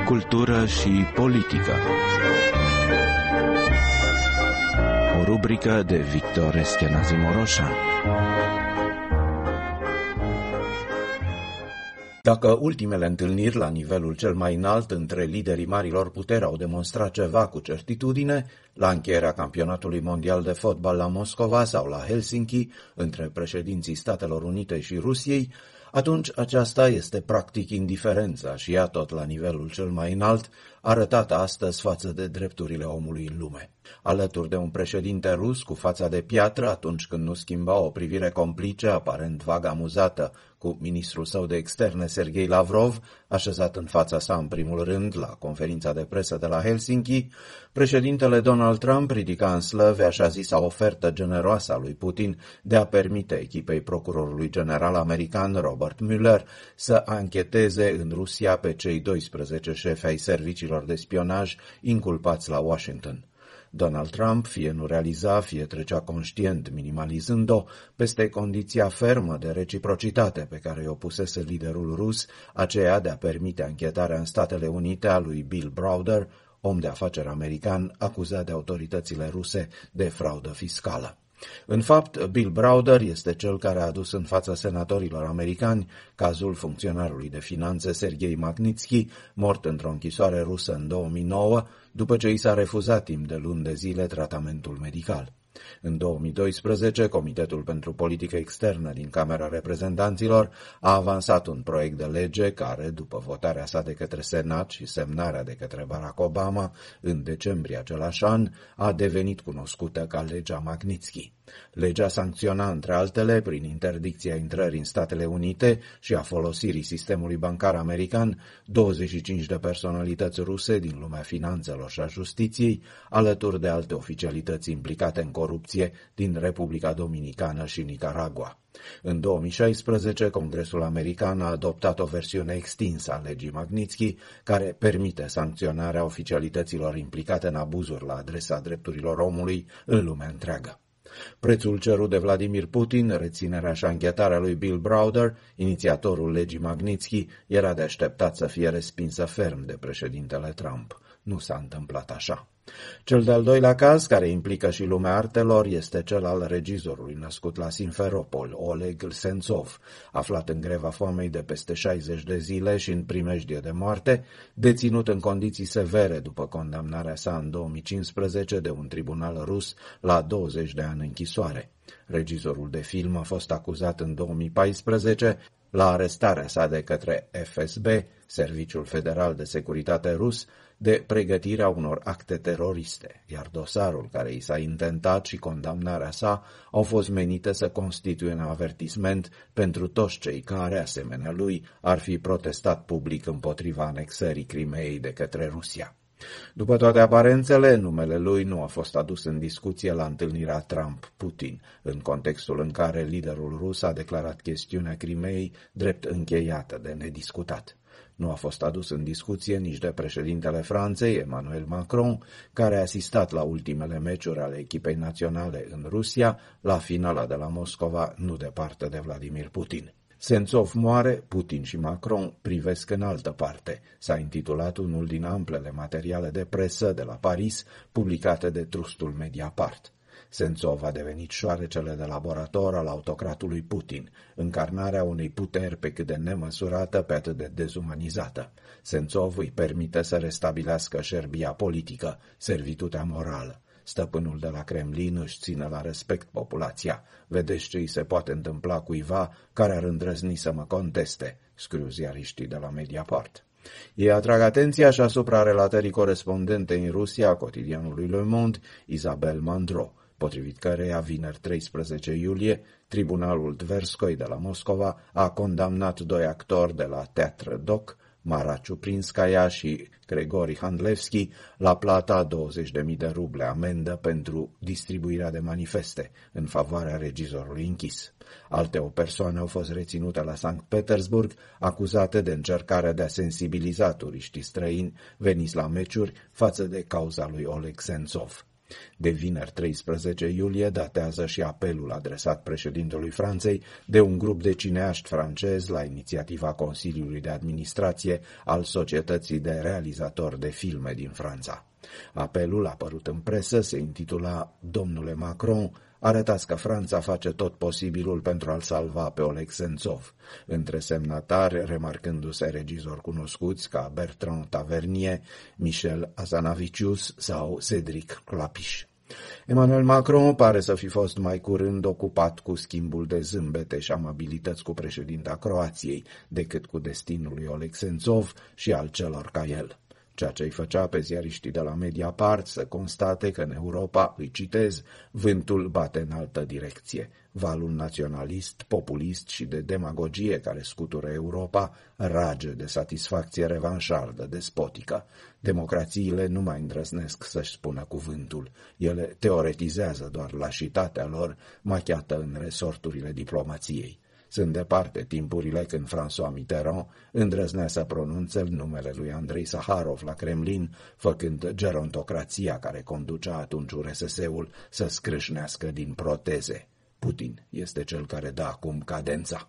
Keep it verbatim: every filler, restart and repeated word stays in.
cultură și politică. O rubrică de Victor Eschenazi Moroșan. Dacă ultimele întâlniri la nivelul cel mai înalt între liderii marilor puteri au demonstrat ceva cu certitudine, la încheierea campionatului mondial de fotbal la Moscova sau la Helsinki, între președinții Statelor Unite și Rusiei, atunci aceasta este practic indiferența și ea tot la nivelul cel mai înalt, arătată astăzi față de drepturile omului în lume. Alături de un președinte rus cu fața de piatră atunci când nu schimba o privire complice, aparent vag amuzată, cu ministrul său de externe Sergei Lavrov, așezat în fața sa în primul rând la conferința de presă de la Helsinki, președintele Donald Trump ridica în slăve așa zisa ofertă generoasă a lui Putin de a permite echipei procurorului general american Robert Mueller să ancheteze în Rusia pe cei doisprezece șefi ai serviciilor de spionaj inculpați la Washington. Donald Trump fie nu realiza, fie trecea conștient, minimalizând-o, peste condiția fermă de reciprocitate pe care i-o pusese liderul rus, aceea de a permite anchetarea în Statele Unite a lui Bill Browder, om de afaceri american acuzat de autoritățile ruse de fraudă fiscală. În fapt, Bill Browder este cel care a adus în fața senatorilor americani cazul funcționarului de finanțe Sergei Magnitsky, mort într-o închisoare rusă în două mii nouă, după ce i s-a refuzat timp de luni de zile tratamentul medical. În două mii doisprezece, Comitetul pentru Politică Externă din Camera Reprezentanților a avansat un proiect de lege care, după votarea sa de către Senat și semnarea de către Barack Obama în decembrie același an, a devenit cunoscută ca legea Magnitsky. Legea sancționa, între altele, prin interdicția intrării în Statele Unite și a folosirii sistemului bancar american, douăzeci și cinci de personalități ruse din lumea finanțelor și a justiției, alături de alte oficialități implicate în corupție din Republica Dominicană și Nicaragua. În două mii șaisprezece, Congresul American a adoptat o versiune extinsă a legii Magnitsky, care permite sancționarea oficialităților implicate în abuzuri la adresa drepturilor omului în lumea întreagă. Prețul cerut de Vladimir Putin, reținerea și anchetarea lui Bill Browder, inițiatorul legii Magnitsky, era de așteptat să fie respinsă ferm de președintele Trump. Nu s-a întâmplat așa. Cel de-al doilea caz, care implică și lumea artelor, este cel al regizorului născut la Simferopol, Oleg Sentsov, aflat în greva foamei de peste șaizeci de zile și în primejdie de moarte, deținut în condiții severe după condamnarea sa în două mii cincisprezece de un tribunal rus la douăzeci de ani închisoare. Regizorul de film a fost acuzat în două mii paisprezece la arestarea sa de către F S B, Serviciul Federal de Securitate Rus, de pregătirea unor acte teroriste, iar dosarul care i s-a intentat și condamnarea sa au fost menite să constituie un avertisment pentru toți cei care, asemenea lui, ar fi protestat public împotriva anexării Crimeei de către Rusia. După toate aparențele, numele lui nu a fost adus în discuție la întâlnirea Trump-Putin, în contextul în care liderul rus a declarat chestiunea Crimeei drept încheiată de nediscutat. Nu a fost adus în discuție nici de președintele Franței, Emmanuel Macron, care a asistat la ultimele meciuri ale echipei naționale în Rusia, la finala de la Moscova, nu departe de Vladimir Putin. Sentsov moare, Putin și Macron privesc în altă parte, s-a intitulat unul din amplele materiale de presă de la Paris, publicate de trustul Mediapart. Sentsov a devenit șoarecele de laborator al autocratului Putin, încarnarea unei puteri pe cât de nemăsurată, pe atât de dezumanizată. Sentsov îi permite să restabilească șerbia politică, servitutea morală. Stăpânul de la Kremlin își ține la respect populația. Vedeți ce îi se poate întâmpla cuiva care ar îndrăzni să mă conteste, scriu ziariștii de la Mediapart. Ei atrag atenția și asupra relatării corespondente în Rusia a cotidianului Le Monde, Isabel Mandro, potrivit căreia vineri treisprezece iulie, tribunalul Tverskoi de la Moscova a condamnat doi actori de la Teatr Doc, Mara Ciuprinskaya și Gregori Handlevski, la plata a douăzeci de mii de ruble amendă pentru distribuirea de manifeste în favoarea regizorului închis. Alte o persoane au fost reținute la Sankt Petersburg, acuzate de încercarea de a sensibiliza turiștii străini veniți la meciuri față de cauza lui Oleg Sentsov. De vineri treisprezece iulie datează și apelul adresat președintelui Franței de un grup de cineaști francezi la inițiativa Consiliului de Administrație al Societății de Realizatori de Filme din Franța. Apelul, apărut în presă, se intitula Domnule Macron, arătați că Franța face tot posibilul pentru a-l salva pe Oleg Sentsov, între semnatari remarcându-se regizori cunoscuți ca Bertrand Tavernier, Michel Hazanavicius sau Cédric Clapiche. Emmanuel Macron pare să fi fost mai curând ocupat cu schimbul de zâmbete și amabilități cu președinta Croației decât cu destinul lui Oleg Sentsov și al celor ca el, ceea ce îi făcea pe ziariștii de la Mediapart să constate că în Europa, îi citez, vântul bate în altă direcție. Valul naționalist, populist și de demagogie care scutură Europa rage de satisfacție revanșardă, despotică. Democrațiile nu mai îndrăznesc să-și spună cuvântul. Ele teoretizează doar lașitatea lor, machiată în resorturile diplomației. Sunt departe timpurile când François Mitterrand îndrăznea să pronunțe numele lui Andrei Saharov la Kremlin, făcând gerontocrația care conducea atunci U R S S-ul să scrâșnească din proteze. Putin este cel care dă acum cadența.